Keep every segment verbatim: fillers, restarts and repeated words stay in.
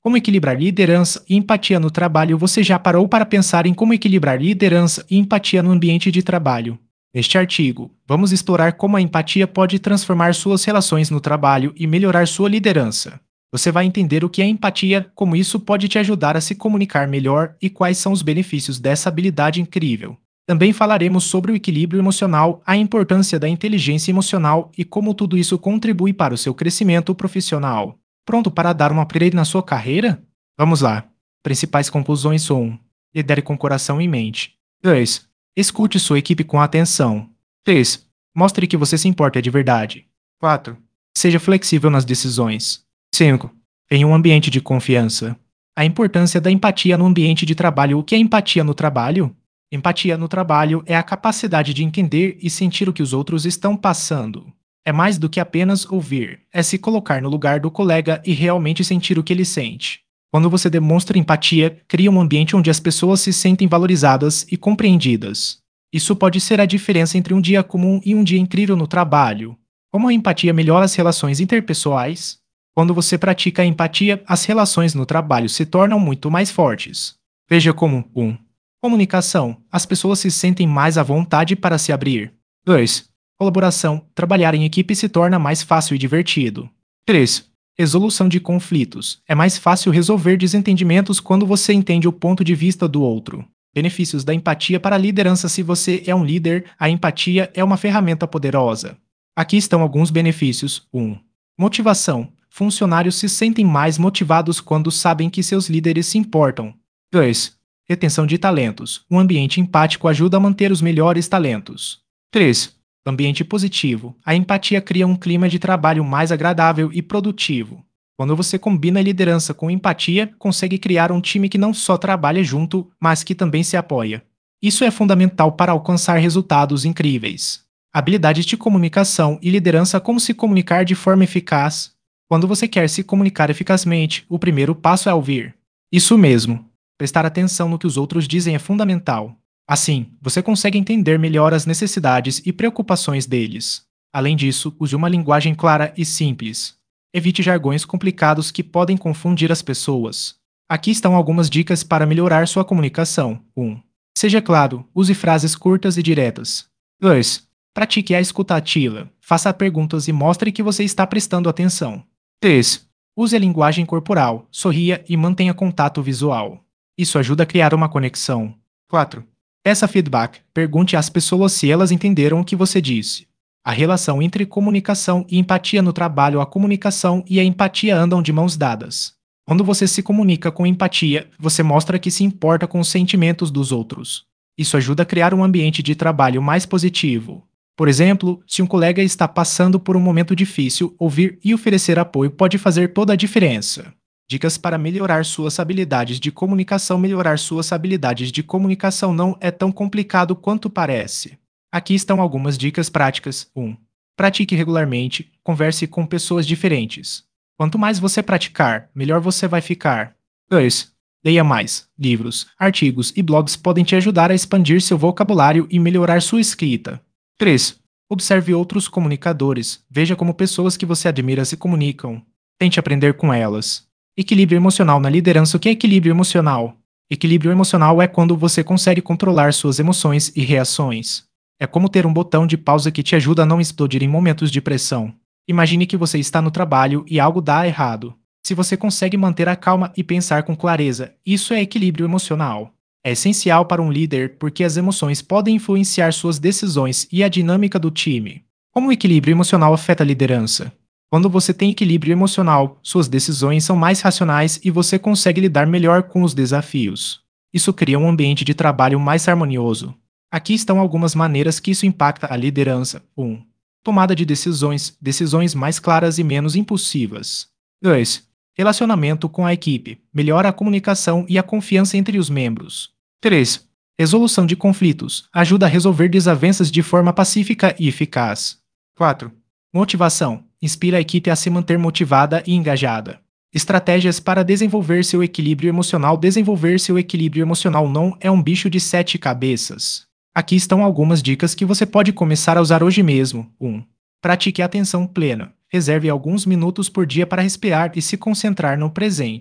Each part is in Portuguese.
Como equilibrar liderança e empatia no trabalho? Você já parou para pensar em como equilibrar liderança e empatia no ambiente de trabalho? Neste artigo, vamos explorar como a empatia pode transformar suas relações no trabalho e melhorar sua liderança. Você vai entender o que é empatia, como isso pode te ajudar a se comunicar melhor e quais são os benefícios dessa habilidade incrível. Também falaremos sobre o equilíbrio emocional, a importância da inteligência emocional e como tudo isso contribui para o seu crescimento profissional. Pronto para dar uma upgrade na sua carreira? Vamos lá. Principais conclusões são: um. Lidere com o coração em mente. dois. Escute sua equipe com atenção. três. Mostre que você se importa de verdade. quatro. Seja flexível nas decisões. cinco. Em um ambiente de confiança. A importância da empatia no ambiente de trabalho. O que é empatia no trabalho? Empatia no trabalho é a capacidade de entender e sentir o que os outros estão passando. É mais do que apenas ouvir, é se colocar no lugar do colega e realmente sentir o que ele sente. Quando você demonstra empatia, cria um ambiente onde as pessoas se sentem valorizadas e compreendidas. Isso pode ser a diferença entre um dia comum e um dia incrível no trabalho. Como a empatia melhora as relações interpessoais? Quando você pratica a empatia, as relações no trabalho se tornam muito mais fortes. Veja como: um. Comunicação. As pessoas se sentem mais à vontade para se abrir. dois. Colaboração. Trabalhar em equipe se torna mais fácil e divertido. três. Resolução de conflitos. É mais fácil resolver desentendimentos quando você entende o ponto de vista do outro. Benefícios da empatia para a liderança. Se você é um líder, a empatia é uma ferramenta poderosa. Aqui estão alguns benefícios. um. Motivação. Funcionários se sentem mais motivados quando sabem que seus líderes se importam. dois. Retenção de talentos. Um ambiente empático ajuda a manter os melhores talentos. três. Ambiente positivo. A empatia cria um clima de trabalho mais agradável e produtivo. Quando você combina liderança com empatia, consegue criar um time que não só trabalha junto, mas que também se apoia. Isso é fundamental para alcançar resultados incríveis. Habilidades de comunicação e liderança. Como se comunicar de forma eficaz? Quando você quer se comunicar eficazmente, o primeiro passo é ouvir. Isso mesmo. Prestar atenção no que os outros dizem é fundamental. Assim, você consegue entender melhor as necessidades e preocupações deles. Além disso, use uma linguagem clara e simples. Evite jargões complicados que podem confundir as pessoas. Aqui estão algumas dicas para melhorar sua comunicação. um. Seja claro, use frases curtas e diretas. dois. Pratique a escuta ativa. Faça perguntas e mostre que você está prestando atenção. três. Use a linguagem corporal, sorria e mantenha contato visual. Isso ajuda a criar uma conexão. quatro. Peça feedback. Pergunte às pessoas se elas entenderam o que você disse. A relação entre comunicação e empatia no trabalho. A comunicação e a empatia andam de mãos dadas. Quando você se comunica com empatia, você mostra que se importa com os sentimentos dos outros. Isso ajuda a criar um ambiente de trabalho mais positivo. Por exemplo, se um colega está passando por um momento difícil, ouvir e oferecer apoio pode fazer toda a diferença. Dicas para melhorar suas habilidades de comunicação. Melhorar suas habilidades de comunicação não é tão complicado quanto parece. Aqui estão algumas dicas práticas. um. Pratique regularmente. Converse com pessoas diferentes. Quanto mais você praticar, melhor você vai ficar. dois. Leia mais. Livros, artigos e blogs podem te ajudar a expandir seu vocabulário e melhorar sua escrita. três. Observe outros comunicadores. Veja como pessoas que você admira se comunicam. Tente aprender com elas. Equilíbrio emocional na liderança. O que é equilíbrio emocional? Equilíbrio emocional é quando você consegue controlar suas emoções e reações. É como ter um botão de pausa que te ajuda a não explodir em momentos de pressão. Imagine que você está no trabalho e algo dá errado. Se você consegue manter a calma e pensar com clareza, isso é equilíbrio emocional. É essencial para um líder porque as emoções podem influenciar suas decisões e a dinâmica do time. Como o equilíbrio emocional afeta a liderança? Quando você tem equilíbrio emocional, suas decisões são mais racionais e você consegue lidar melhor com os desafios. Isso cria um ambiente de trabalho mais harmonioso. Aqui estão algumas maneiras que isso impacta a liderança. um. Tomada de decisões, decisões mais claras e menos impulsivas. dois. Relacionamento com a equipe, melhora a comunicação e a confiança entre os membros. três. Resolução de conflitos, ajuda a resolver desavenças de forma pacífica e eficaz. quatro. Motivação, inspira a equipe a se manter motivada e engajada. Estratégias para desenvolver seu equilíbrio emocional. Desenvolver seu equilíbrio emocional não é um bicho de sete cabeças. Aqui estão algumas dicas que você pode começar a usar hoje mesmo. um. Pratique a atenção plena. Reserve alguns minutos por dia para respirar e se concentrar no presente.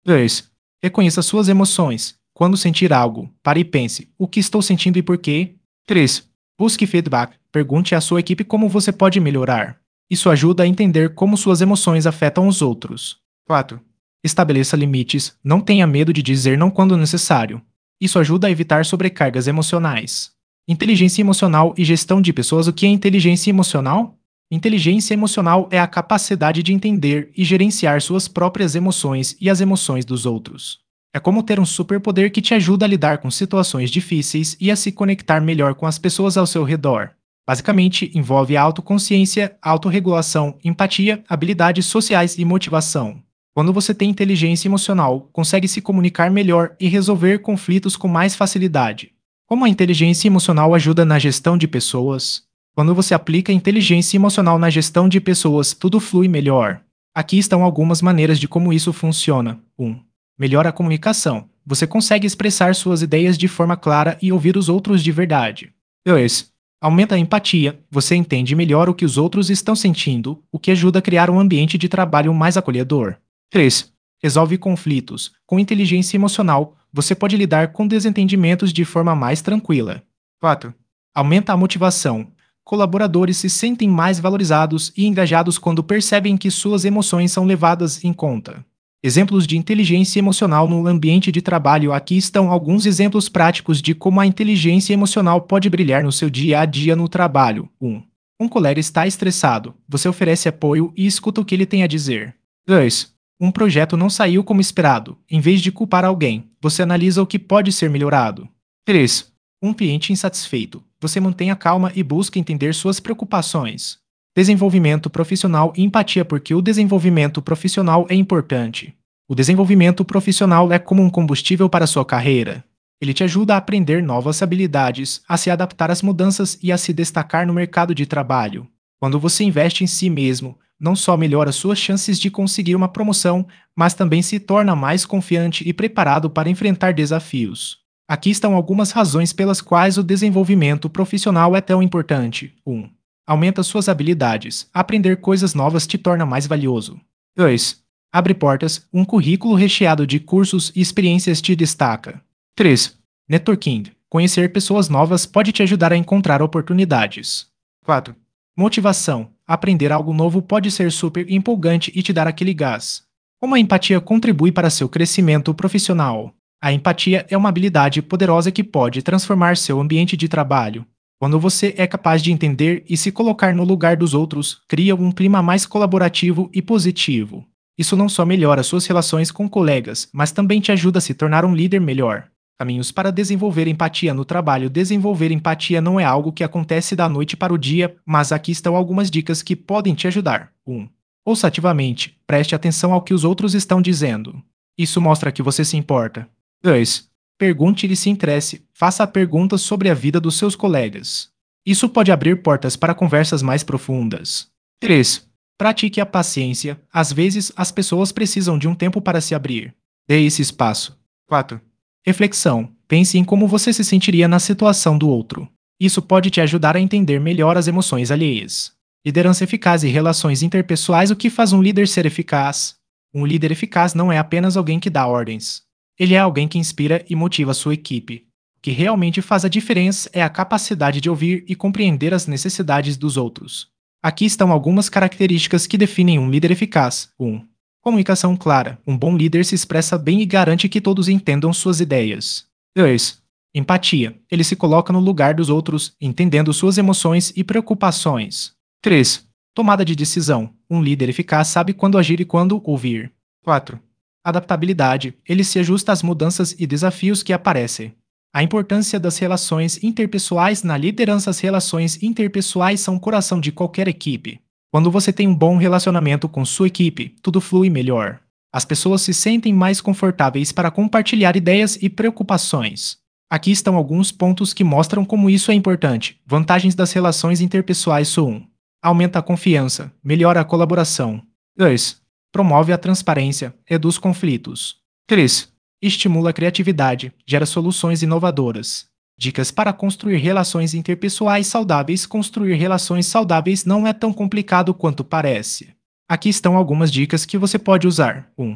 dois. Reconheça suas emoções. Quando sentir algo, pare e pense: o que estou sentindo e por quê? três. Busque feedback. Pergunte à sua equipe como você pode melhorar. Isso ajuda a entender como suas emoções afetam os outros. quatro. Estabeleça limites. Não tenha medo de dizer não quando necessário. Isso ajuda a evitar sobrecargas emocionais. Inteligência emocional e gestão de pessoas. O que é inteligência emocional? Inteligência emocional é a capacidade de entender e gerenciar suas próprias emoções e as emoções dos outros. É como ter um superpoder que te ajuda a lidar com situações difíceis e a se conectar melhor com as pessoas ao seu redor. Basicamente, envolve a autoconsciência, autorregulação, empatia, habilidades sociais e motivação. Quando você tem inteligência emocional, consegue se comunicar melhor e resolver conflitos com mais facilidade. Como a inteligência emocional ajuda na gestão de pessoas? Quando você aplica inteligência emocional na gestão de pessoas, tudo flui melhor. Aqui estão algumas maneiras de como isso funciona. um. Melhora a comunicação. Você consegue expressar suas ideias de forma clara e ouvir os outros de verdade. dois. Aumenta a empatia. Você entende melhor o que os outros estão sentindo, o que ajuda a criar um ambiente de trabalho mais acolhedor. três. Resolve conflitos. Com inteligência emocional, você pode lidar com desentendimentos de forma mais tranquila. quatro. Aumenta a motivação. Colaboradores se sentem mais valorizados e engajados quando percebem que suas emoções são levadas em conta. Exemplos de inteligência emocional no ambiente de trabalho. Aqui estão alguns exemplos práticos de como a inteligência emocional pode brilhar no seu dia a dia no trabalho. um. Um colega está estressado. Você oferece apoio e escuta o que ele tem a dizer. dois. Um projeto não saiu como esperado. Em vez de culpar alguém, você analisa o que pode ser melhorado. três. Um cliente insatisfeito. Você mantém a calma e busca entender suas preocupações. Desenvolvimento profissional e empatia. Porque o desenvolvimento profissional é importante. O desenvolvimento profissional é como um combustível para sua carreira. Ele te ajuda a aprender novas habilidades, a se adaptar às mudanças e a se destacar no mercado de trabalho. Quando você investe em si mesmo, não só melhora suas chances de conseguir uma promoção, mas também se torna mais confiante e preparado para enfrentar desafios. Aqui estão algumas razões pelas quais o desenvolvimento profissional é tão importante. um. Aumenta suas habilidades. Aprender coisas novas te torna mais valioso. dois. Abre portas. Um currículo recheado de cursos e experiências te destaca. três. Networking. Conhecer pessoas novas pode te ajudar a encontrar oportunidades. quatro. Motivação. Aprender algo novo pode ser super empolgante e te dar aquele gás. Como a empatia contribui para seu crescimento profissional? A empatia é uma habilidade poderosa que pode transformar seu ambiente de trabalho. Quando você é capaz de entender e se colocar no lugar dos outros, cria um clima mais colaborativo e positivo. Isso não só melhora suas relações com colegas, mas também te ajuda a se tornar um líder melhor. Caminhos para desenvolver empatia no trabalho. Desenvolver empatia não é algo que acontece da noite para o dia, mas aqui estão algumas dicas que podem te ajudar. um. Ouça ativamente. Preste atenção ao que os outros estão dizendo. Isso mostra que você se importa. dois. Pergunte e se interesse. Faça perguntas sobre a vida dos seus colegas. Isso pode abrir portas para conversas mais profundas. três. Pratique a paciência. Às vezes, as pessoas precisam de um tempo para se abrir. Dê esse espaço. quatro. Reflexão. Pense em como você se sentiria na situação do outro. Isso pode te ajudar a entender melhor as emoções alheias. Liderança eficaz e relações interpessoais. O que faz um líder ser eficaz? Um líder eficaz não é apenas alguém que dá ordens. Ele é alguém que inspira e motiva a sua equipe. O que realmente faz a diferença é a capacidade de ouvir e compreender as necessidades dos outros. Aqui estão algumas características que definem um líder eficaz. um. Comunicação clara. Um bom líder se expressa bem e garante que todos entendam suas ideias. dois. Empatia. Ele se coloca no lugar dos outros, entendendo suas emoções e preocupações. três. Tomada de decisão. Um líder eficaz sabe quando agir e quando ouvir. quatro. Adaptabilidade. Ele se ajusta às mudanças e desafios que aparecem. A importância das relações interpessoais na liderança. As relações interpessoais são o coração de qualquer equipe. Quando você tem um bom relacionamento com sua equipe, tudo flui melhor. As pessoas se sentem mais confortáveis para compartilhar ideias e preocupações. Aqui estão alguns pontos que mostram como isso é importante. Vantagens das relações interpessoais. um. Aumenta a confiança, melhora a colaboração. dois. Promove a transparência, reduz conflitos. três. Estimula a criatividade, gera soluções inovadoras. Dicas para construir relações interpessoais saudáveis. Construir relações saudáveis não é tão complicado quanto parece. Aqui estão algumas dicas que você pode usar. um.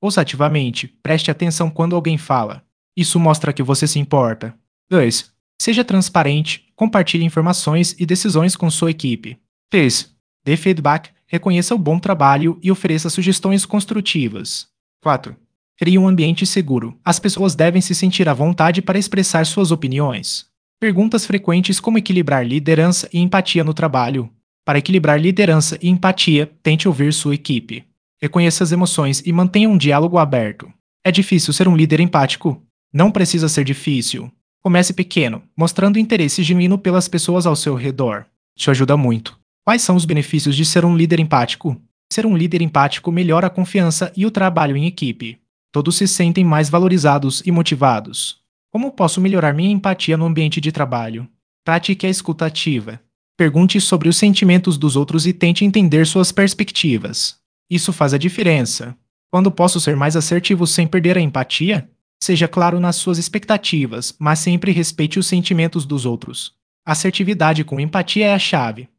Ouça ativamente, preste atenção quando alguém fala. Isso mostra que você se importa. dois. Seja transparente, compartilhe informações e decisões com sua equipe. três. Dê feedback, reconheça o bom trabalho e ofereça sugestões construtivas. quatro. Crie um ambiente seguro. As pessoas devem se sentir à vontade para expressar suas opiniões. Perguntas frequentes como equilibrar liderança e empatia no trabalho. Para equilibrar liderança e empatia, tente ouvir sua equipe. Reconheça as emoções e mantenha um diálogo aberto. É difícil ser um líder empático? Não precisa ser difícil. Comece pequeno, mostrando interesse genuíno pelas pessoas ao seu redor. Isso ajuda muito. Quais são os benefícios de ser um líder empático? Ser um líder empático melhora a confiança e o trabalho em equipe. Todos se sentem mais valorizados e motivados. Como posso melhorar minha empatia no ambiente de trabalho? Pratique a escuta ativa. Pergunte sobre os sentimentos dos outros e tente entender suas perspectivas. Isso faz a diferença. Quando posso ser mais assertivo sem perder a empatia? Seja claro nas suas expectativas, mas sempre respeite os sentimentos dos outros. Assertividade com empatia é a chave.